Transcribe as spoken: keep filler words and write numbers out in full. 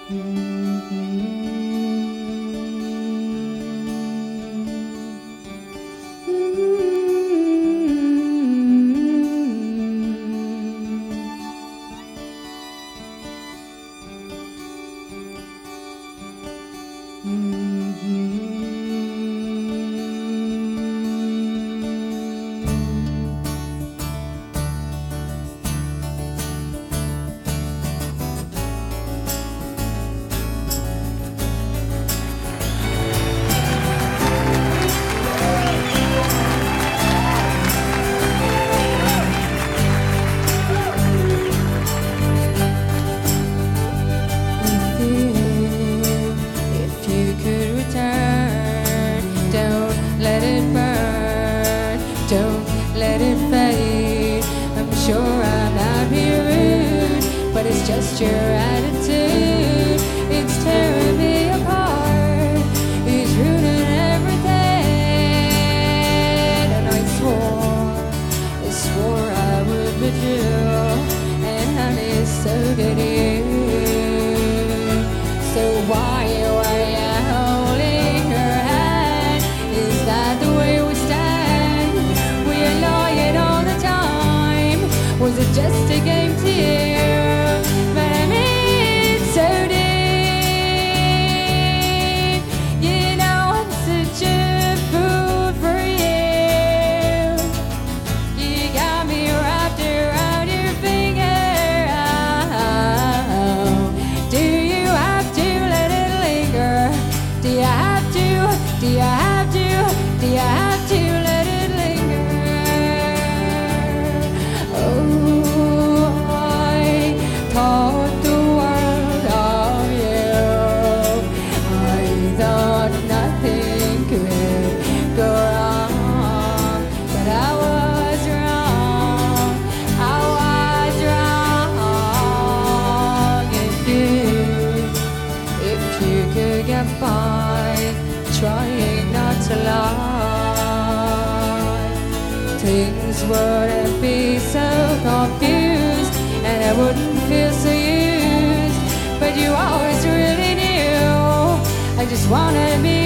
Sure, I'm not being rude, but it's just your attitude. It's tearing me apart. It's ruining everything. And I swore, I swore I would be true. And honey, so did you. So why were you holding her hand? Is that the way we stand? We're lying all the time. Was it just a game to you? But I mean so deep. You know I'm such a fool for you. You got me wrapped around your finger. Oh, do you have to let it linger? Do you have to? Do you have to? Do you have to let it linger? Thought the world of you. I thought nothing could go wrong, but I was wrong. I was wrong. If you, if you could get by trying not to lie, things wouldn't be so confused, and I wouldn't feel so used. But you always really knew I just wanna be